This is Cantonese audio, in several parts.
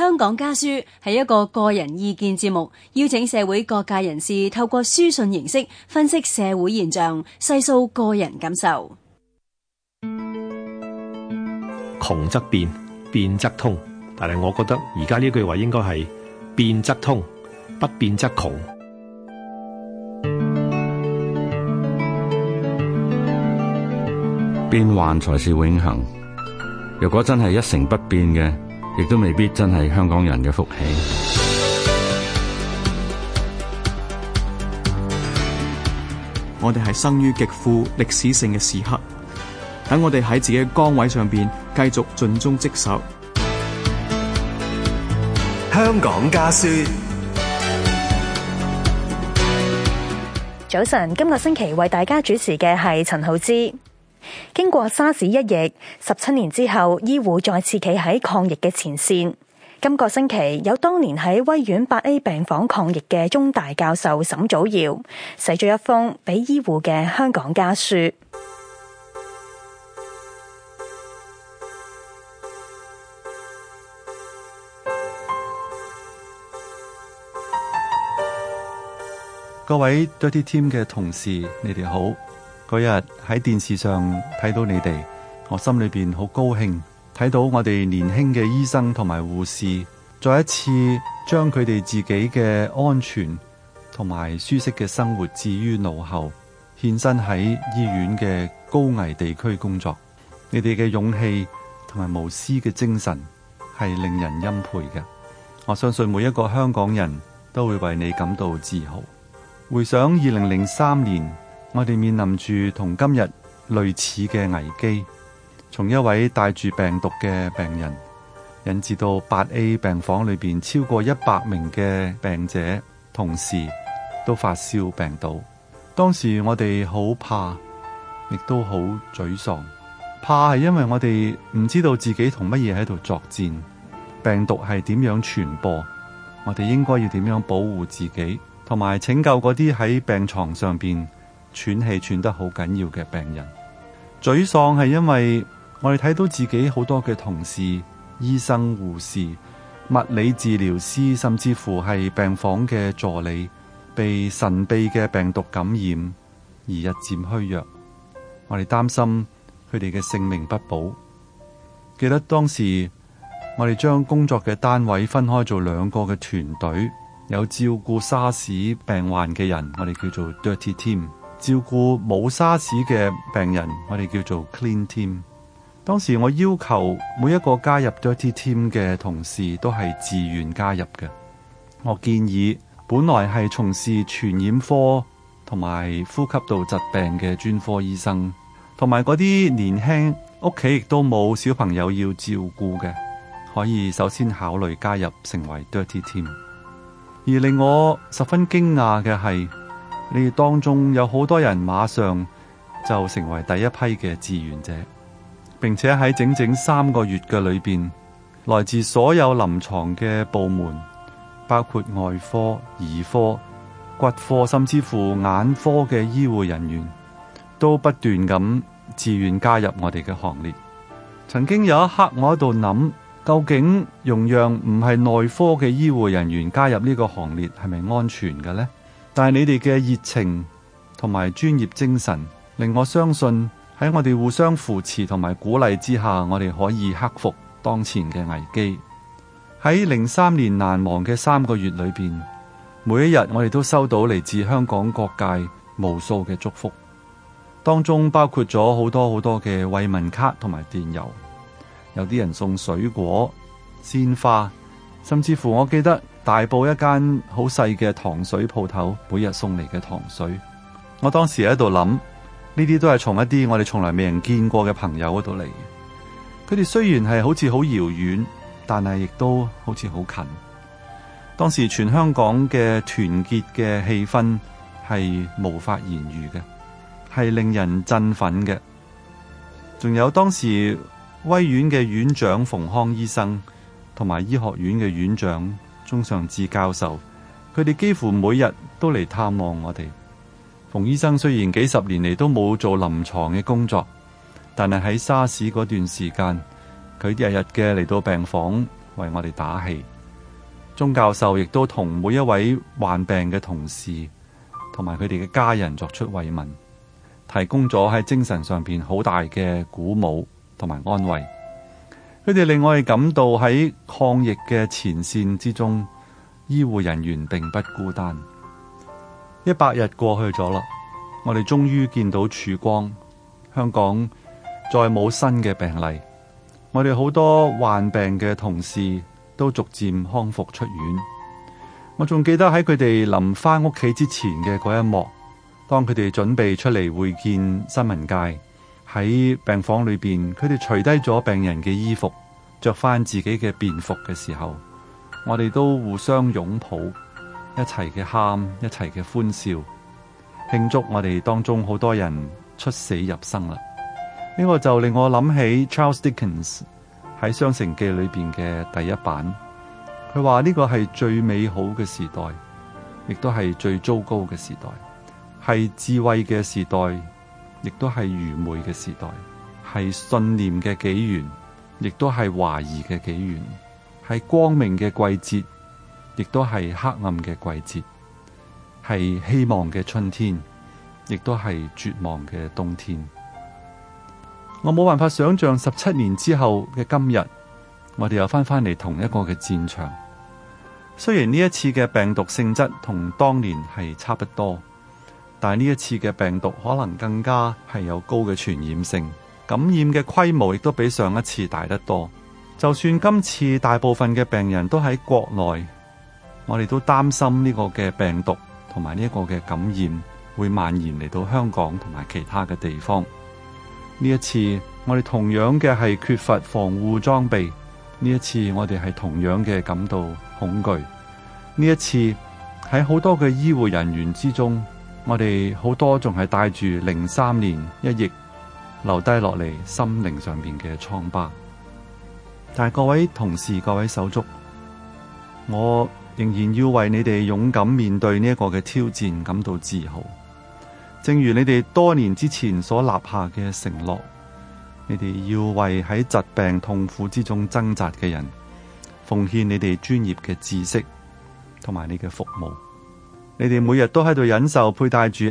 香港家書係一個個人意見節目，邀請社會各界人士透過書信形式分析社會現象，細數個人感受。 窮則變，變則通，但係我覺得而家呢句話應該係變則通，不變則窮。 變幻才是永恆。如果真係一成不變嘅，亦都未必真係香港人嘅福氣。 我哋係生於極富歷史性嘅時刻，等我哋喺自己嘅崗位上邊繼續盡忠職守。 香港家書。 早晨，今個星期為大家主持嘅係陳浩之。經過沙士一役，17年之後，醫護再次企喺抗疫嘅前線。今個星期有當年喺威院8A 病房抗疫嘅中大教授沈祖堯寫咗一封俾醫護嘅香港家書。 各位 Dirty Team 嘅同事，你哋好。嗰日喺電視上睇到你哋，我心裏邊好高興，睇到我哋年輕嘅醫生同埋護士，再一次將佢哋自己嘅安全同埋舒適嘅生活置於腦後，獻身喺醫院嘅高危地區工作。你哋嘅勇氣同埋無私嘅精神係令人欽佩嘅。我相信每一個香港人都會為你感到自豪。回想2003年，我哋面臨住同今日類似嘅危機，從一位帶住病毒嘅病人，引致到8A 病房裏邊超過100名嘅病者同事都發燒病倒。當時我哋好怕，亦都好沮喪。怕係因為我哋唔知道自己同乜嘢喺度作戰，病毒係點樣傳播，我哋應該要點樣保護自己，同埋拯救嗰啲喺病床上邊喘氣喘得好緊要嘅病人。沮喪係因為我哋睇到自己好多嘅同事、醫生、護士、物理治療師，甚至乎係病房嘅助理，被神秘嘅病毒感染而日漸虛弱。我哋擔心佢哋嘅性命不保。記得當時我哋將工作嘅單位分開做2個嘅團隊，有照顧沙士病患嘅人，我哋叫做 Dirty Team。照顧冇沙士嘅病人，我哋叫做 Clean Team。當時我要求每一個加入 Dirty Team 嘅同事都係自願加入嘅。我建議本來係從事傳染科同埋呼吸道疾病嘅專科醫生，同埋嗰啲年輕屋企亦都冇小朋友要照顧嘅，可以首先考慮加入成為 Dirty Team。而令我十分驚訝嘅係，你哋當中有好多人馬上就成為第一批嘅志願者，並且喺整整3個月嘅裏邊，來自所有臨床嘅部門，包括外科、兒科、骨科，甚至乎眼科嘅醫護人員，都不斷咁自願加入我哋嘅行列。曾經有一刻我喺度諗，究竟容讓唔係內科嘅醫護人員加入呢個行列係咪安全嘅呢？但係你哋嘅熱情同埋專業精神，令我相信喺我哋互相扶持同埋鼓勵之下，我哋可以克服當前嘅危機。喺03年難忘嘅3個月裏邊，每一日我哋都收到嚟自香港各界無數嘅祝福，當中包括咗好多好多嘅慰問卡同埋電郵，有啲人送水果、鮮花，甚至乎我記得大埔一間好細嘅糖水鋪頭每日送嚟嘅糖水。我當時喺度諗，呢啲都係從一啲我哋從來未人見過嘅朋友嗰度嚟嘅。佢哋雖然係好似好遙遠，但係亦都好似好近。當時全香港嘅團結嘅氣氛係無法言喻嘅，係令人振奮嘅。仲有當時威院嘅院長馮康醫生同埋醫學院嘅院長鍾尚志教授，佢哋幾乎每日都嚟探望我哋。馮醫生雖然幾十年嚟都冇做臨床嘅工作，但係喺沙士嗰段時間，佢日日嘅嚟到病房為我哋打氣。鐘教授亦都同每一位患病嘅同事同埋佢哋嘅家人作出慰問，提供咗喺精神上邊好大嘅鼓舞同埋安慰。佢哋令我哋感到喺抗疫嘅前線之中，醫護人員並不孤單。100日過去咗啦，我哋終於見到曙光。香港再冇新嘅病例，我哋好多患病嘅同事都逐漸康復出院。我仲記得喺佢哋臨返屋企之前嘅嗰一幕，當佢哋準備出嚟會見新聞界，喺病房裏邊，佢哋除低咗病人嘅衣服，着翻自己嘅便服嘅時候，我哋都互相擁抱，一齊嘅喊，一齊嘅歡笑，慶祝我哋當中好多人出死入生啦。呢個就令我諗起 Charles Dickens 喺《雙城記》裏邊嘅第一版，佢話呢個係最美好嘅時代，亦都係最糟糕嘅時代，係智慧嘅時代，亦都係愚昧嘅時代，係信念嘅紀元，亦都係懷疑嘅紀元，係光明嘅季節，亦都係黑暗嘅季節，係希望嘅春天，亦都係絕望嘅冬天。我冇辦法想象17年之後嘅今日，我哋又翻嚟同一個嘅戰場。雖然呢一次嘅病毒性質同當年係差不多，但係呢一次嘅病毒可能更加係有高嘅傳染性，感染嘅規模亦都比上一次大得多。就算今次大部分嘅病人都喺國內，我哋都擔心呢個嘅病毒同埋呢一個嘅感染會蔓延嚟到香港同埋其他嘅地方。呢一次我哋同樣嘅係缺乏防護裝備，呢一次我哋係同樣嘅感到恐懼。呢一次喺好多嘅醫護人員之中，我哋好多仲係帶住03年一役留低落嚟心靈上面嘅瘡疤。但係各位同事、各位手足，我仍然要為你哋勇敢面對呢一個嘅挑戰感到自豪。正如你哋多年之前所立下嘅承諾，你哋要為喺疾病痛苦之中掙扎嘅人奉獻你哋專業嘅知識同埋你嘅服務。你哋每日都喺度忍受佩戴住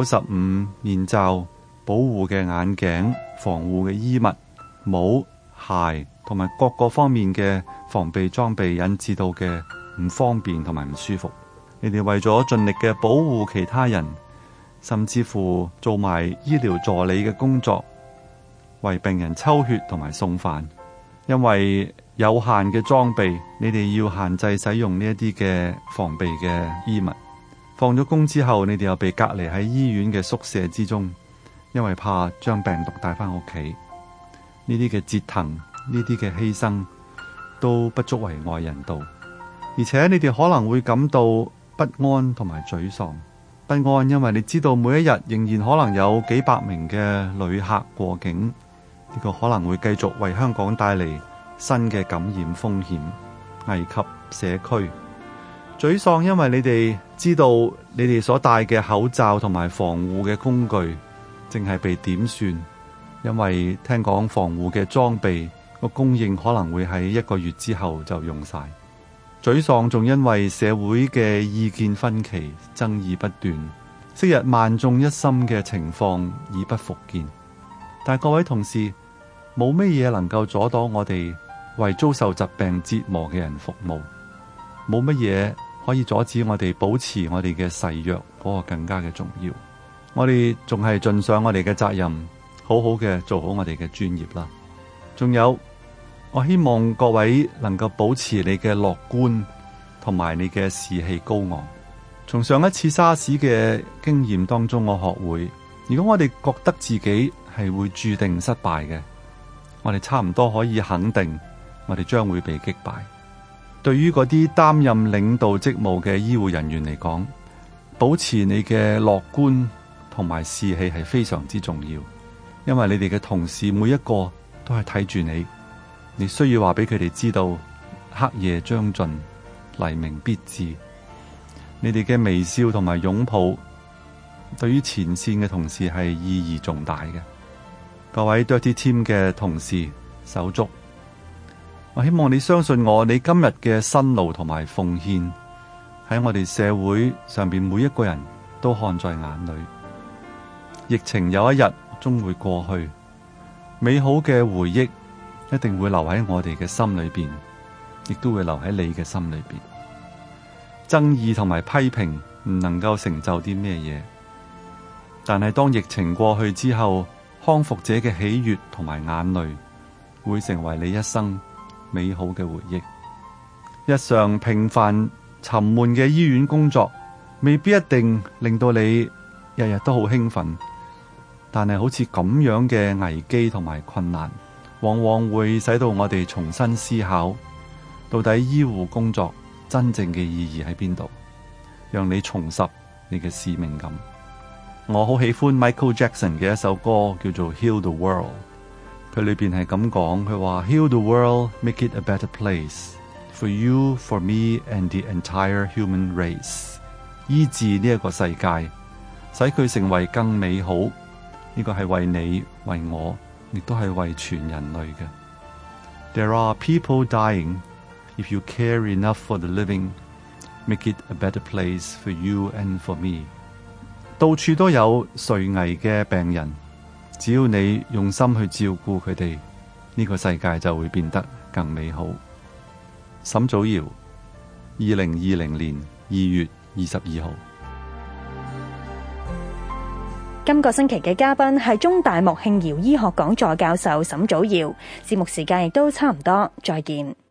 N95 面罩、保護嘅眼鏡、防護嘅衣物、帽、鞋同埋各個方面嘅防備裝備引致到嘅唔方便同埋唔舒服。你哋為咗盡力嘅保護其他人，甚至乎做埋醫療助理嘅工作，為病人抽血同埋送飯。因為有限嘅裝備，你哋要限制使用呢一啲嘅防備嘅衣物。放咗工之後，你哋又被隔離喺醫院嘅宿舍之中，因為怕將病毒帶翻屋企。呢啲嘅折騰，呢啲嘅犧牲，都不足為外人道。而且你哋可能會感到不安同埋沮喪。不安，因為你知道每一日仍然可能有幾百名嘅旅客過境，呢個可能會繼續為香港帶嚟新嘅感染風險，危及社區。沮喪，因為你哋知道你哋所戴嘅口罩同埋防護嘅工具正係被點算，因為聽講防護嘅裝備個供應可能會喺1個月之後就用晒。沮喪，仲因為社會嘅意見分歧、爭議不斷，昔日萬眾一心嘅情況已不復見。但各位同事，冇乜嘢能夠阻擋我哋為遭受疾病折磨嘅人服務，冇乜嘢可以阻止我哋保持我哋嘅誓約，嗰個更加嘅重要。我哋仲係盡上我哋嘅責任，好好嘅做好我哋嘅專業啦。仲有，我希望各位能夠保持你嘅樂觀同埋你嘅士氣高昂。從上一次沙士嘅經驗當中，我學會，如果我哋覺得自己係會注定失敗嘅，我哋差唔多可以肯定，我哋將會被擊敗。對於嗰啲擔任領導職務嘅醫護人員嚟講，保持你嘅樂觀同埋士氣係非常之重要，因為你哋嘅同事每一個都係睇住你。你需要話俾佢哋知道，黑夜將盡，黎明必至。你哋嘅微笑同埋擁抱，對於前線嘅同事係意義重大嘅。各位 Dirty Team 嘅同事手足， 我希望你相信我，你今日嘅辛勞同埋奉獻喺我哋社會上邊每一個人都看在眼裏。疫情有一日終會過去，美好嘅回憶一定會留喺我哋嘅心裏邊，亦都會留喺你嘅心裏邊。爭議同埋批評唔能夠成就啲咩嘢，但係當疫情過去之後，康復者嘅喜悅同埋眼淚會成為你一生美好嘅回憶。日常平凡沉悶嘅醫院工作未必一定令到你日日都好興奮，但係好似咁樣嘅危機同埋困難，往往會使到我哋重新思考，到底醫護工作真正嘅意義喺邊度，讓你重拾你嘅使命感。我好喜歡 Michael Jackson 嘅一首歌叫做 Heal the World， 佢裏邊係咁講，佢話 Heal the world, make it a better place for you, for me and the entire human race。 醫治呢一個世界，使佢成為更美好，呢個係為你為我，亦都係為全人類嘅。 There are people dying. If you care enough for the living, make it a better place for you and for me。 到處都有垂危嘅病人，只要你用心去照顧佢哋，呢個世界就會變得更美好。沈祖堯，2020年2月22號。 今個星期嘅嘉賓係中大莫慶堯醫學講座教授沈祖堯。節目時間亦都差唔多，再見。